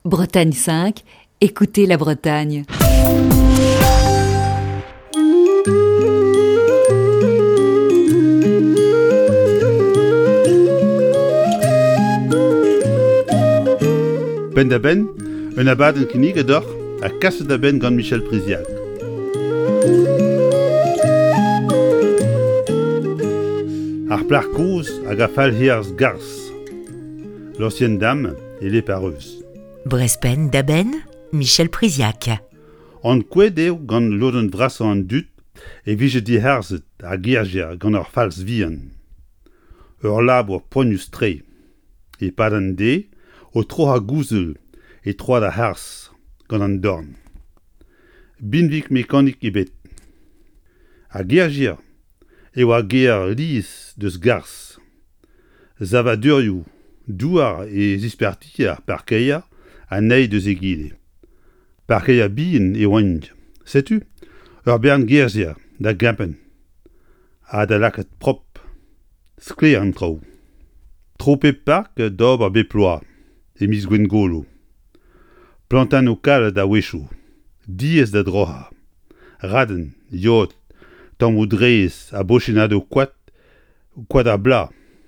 Bretagne 5, écoutez la Bretagne. Ben da ben, un abad en kinnig d'or, a kasse da ben gant Michel Priziac. Ar plar kouz hag a fal hiers gars. L'ancienne dame et les pareuse. Brespen d'Aben, Michel Priziac. An kouet eo gant loden vrasan an dut e vije di herzet a gerger gant ar fals vihan. Ur labour poignus tre. E pad an de, o tro a gouzel e troad a hers gant an dorn. Binvik mekanik ebet. A gerger eo a ger liz deus gars. Zavadurioù, douar e zisperti ar parkeia a nei deus egile. Parkeia bien e oant. Setu, ur bern gerger da gampen. A da laket prop. Skle an trao. Trope park d'ober beploa e mis gwen golo. Plantan o kal da wechou. Diez da droha. Raden, yot, tamm o drez a bochenado kwad a bla.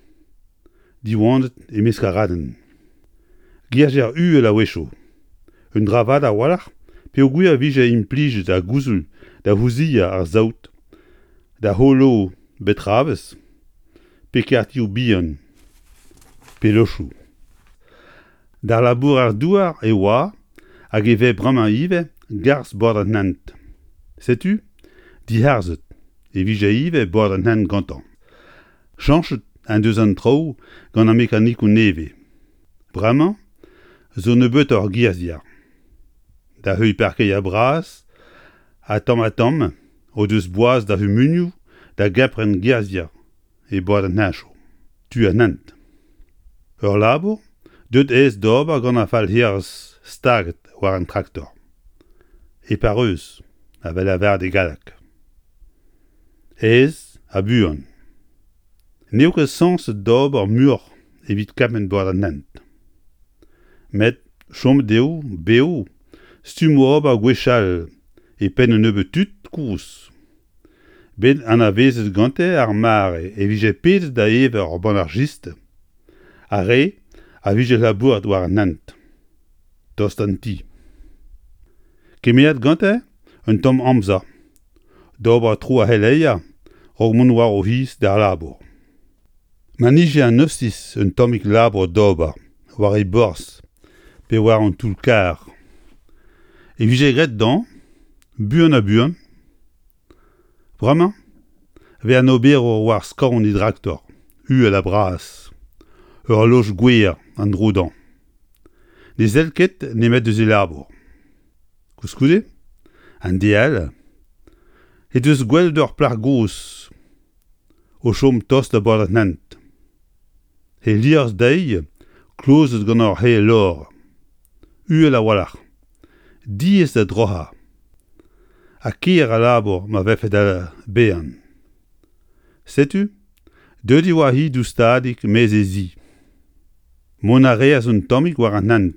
Diwandet e meska raden. Gerger uel a wechou. Un dravad a walach, pe o gwir vije implij da gouzel da houzia ar zaout, da holo betraves, pe kerti o bihan, pe lochou. Dar labour ar douar e oa, hag e vez bremañ ive, gars bord an nant. Setu, di herzet, e vije ive bord an nant gantan. Chanchet an deus an trao gant an mekanik o neve. Bremañ, zo ne beut ur giaziar. Da heuy perkei a bras, a tamm, o deus boaz da hu munioù, da gapren giaziar, e boad an hacho. Tu a nant. Ur labour, deut ez d'ober gant a fal hiers staget war an traktor. E pareus, a vel a verd e galak. Ez a buan. Neo ket sens d'ober mur evit kapen boad an nant. Met chom deo, beo, stum ober gwechal e pen un eube tut kous. Ben an a vezet gante ar mare e vije pet da ever ar ban ar giste. A re, a vije labour war nant. Tost an ti. Kemeat gante, un tom amza. D'ober tro a heleia, rog moun war o his d'ar labour. Manije an neufsis un tomik labour d'ober, war e bors, pe war an toulkar. E vije gret dan, buan a buan. Bremañ, ve an ober war skorn e traktor, uel a bras. Ur loch gwer an drodan. Ne zelket nemet deus e labour. Koulskoude? An deal. E deus gwell d'ur plar gos. O chom tost a bord an nant. E liers dei, klozet gant ur he lor. Uel a walach. Diez da droha. A ker a labour ma vefet a bean. Setu? Deudi war hi doustadik mez e zi. Mon a reas un tomik war an nant.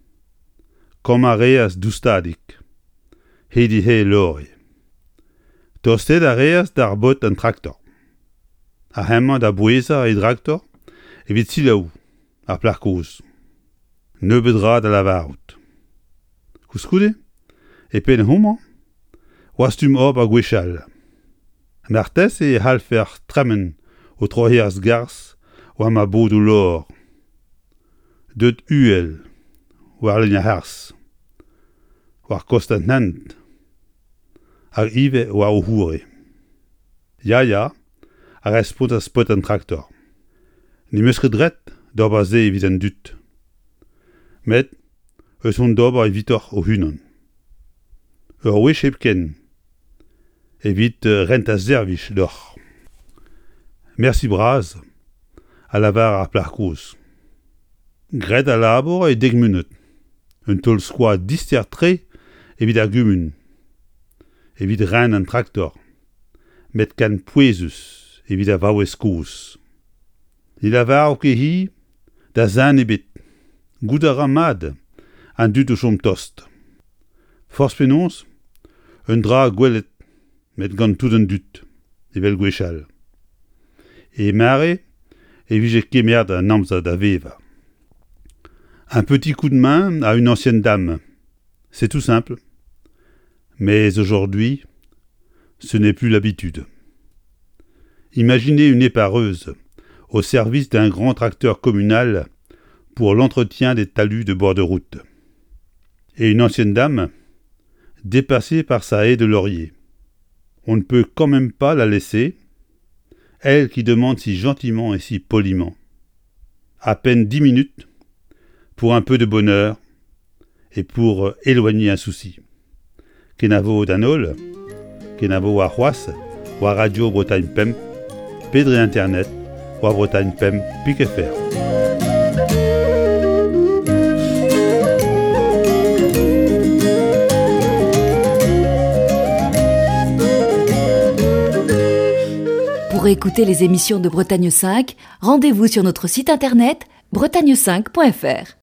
Kom a reas doustadik. Hedi he lori. Tosted a reas dar bot an traktor. A hemman da boueza e traktor evit silaou, ar plar kouz. Nebeut da lavarout. Koulskoude? E pen homan? Oastum ob a gwechal. Martez e halfer tremen o trohiers gars war ma bod o lor. Deut uel, war len a hers. War kostant nant. Ar ive war o houre. Ya, a res spot an traktor. Ne meus ket dret d'ober ze evit an dut. Met, eus hon d'ober evitor o hunan. Ur wech epken, evit rent a zervich d'or. Merci braz, a lavar ar plar kouz. Gret a labour e 10 munut. Un tol skoa dister tre evit ar gumun. Evit ren an traktor. Met kan pouezus evit a vaouez kouz. E lavar o ket hi, da zan ebet. Gout a ramad, un dut chom tost. Force penons, un dra gwelet, met gant tout un dut, evel gwechal. Et mare, et vije kemerd un amza da veva. Un petit coup de main à une ancienne dame, c'est tout simple. Mais aujourd'hui, ce n'est plus l'habitude. Imaginez une épareuse au service d'un grand tracteur communal pour l'entretien des talus de bord de route. Et une ancienne dame, dépassée par sa haie de laurier. On ne peut quand même pas la laisser, elle qui demande si gentiment et si poliment. À peine 10 minutes, pour un peu de bonheur et pour éloigner un souci. Kenavo Danol, Kenavo à Roas, ou à Radio Bretagne Pem, Pédré Internet, ou à Bretagne Pem, Piquefer. Pour écouter les émissions de Bretagne 5, rendez-vous sur notre site internet bretagne5.fr.